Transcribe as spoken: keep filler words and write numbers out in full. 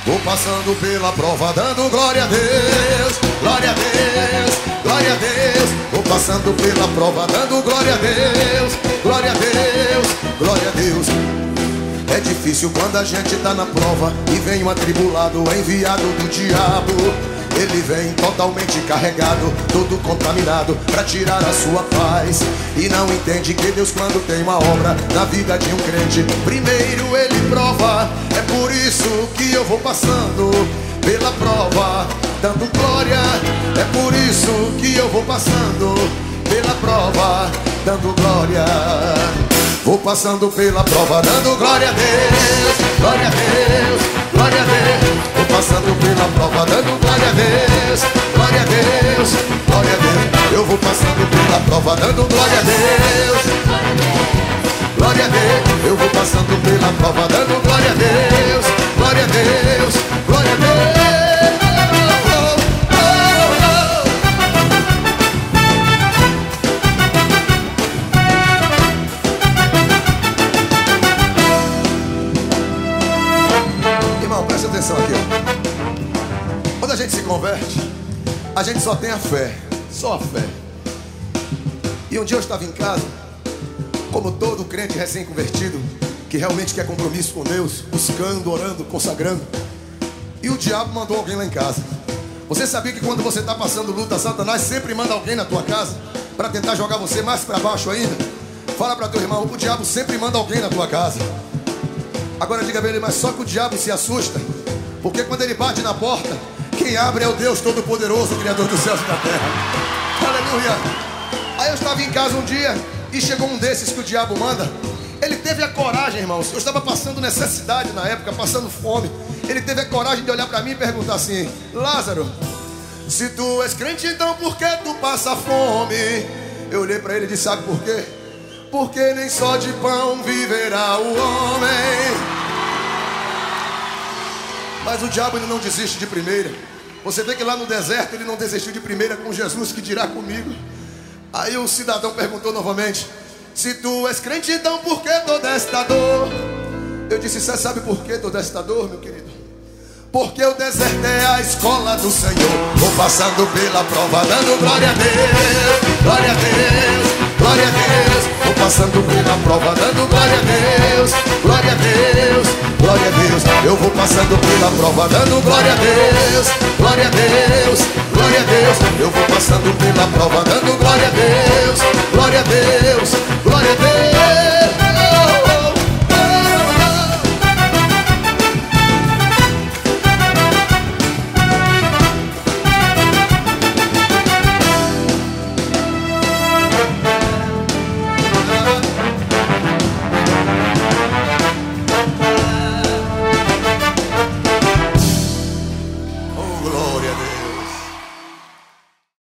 Vou passando pela prova, dando glória a Deus, glória a Deus, glória a Deus. Vou passando pela prova, dando glória a Deus, glória a Deus, glória a Deus. É difícil quando a gente tá na prova e vem um atribulado, enviado do diabo. Ele vem totalmente carregado, todo contaminado, pra tirar a sua paz. E não entende que Deus, quando tem uma obra na vida de um crente, primeiro ele prova. É por isso que eu vou passando pela prova, dando glória. É por isso que eu vou passando pela prova, dando glória. Vou passando pela prova, dando glória a Deus, glória a Deus, glória a Deus. Vou passando pela prova, dando glória a Deus, glória a Deus, glória a Deus. Eu vou passando pela prova, dando glória a Deus, glória a Deus. Eu vou passando pela prova, dando glória a Deus, glória a Deus, glória a Deus. Presta atenção aqui, ó. Quando a gente se converte, a gente só tem a fé, só a fé. E um dia eu estava em casa, como todo crente recém-convertido, que realmente quer compromisso com Deus, buscando, orando, consagrando. E o diabo mandou alguém lá em casa. Você sabia que quando você está passando luta, Satanás sempre manda alguém na tua casa para tentar jogar você mais para baixo ainda? Fala para teu irmão, o diabo sempre manda alguém na tua casa. Agora diga pra ele, mas só que o diabo se assusta, porque quando ele bate na porta, quem abre é o Deus Todo-Poderoso, Criador dos céus e da terra. Aleluia. Aí eu estava em casa um dia e chegou um desses que o diabo manda. Ele teve a coragem, irmãos. Eu estava passando necessidade na época, passando fome. Ele teve a coragem de olhar para mim e perguntar assim: Lázaro, se tu és crente, então por que tu passa fome? Eu olhei para ele e disse: sabe por quê? Porque nem só de pão viverá o homem. Mas o diabo, ele não desiste de primeira. Você vê que lá no deserto ele não desistiu de primeira com Jesus, que dirá comigo. Aí o cidadão perguntou novamente: se tu és crente, então por que toda esta dor? Eu disse: você sabe por que toda esta dor, meu querido? Porque o deserto é a escola do Senhor. Vou passando pela prova, dando glória a Deus, glória a Deus, glória a Deus. Vou passando pela prova, dando glória a Deus, glória a Deus, glória a Deus. Eu vou passando pela prova, dando glória a Deus, glória a Deus, glória a Deus. Eu vou passando pela prova, dando glória a Deus, glória a Deus, glória a Deus.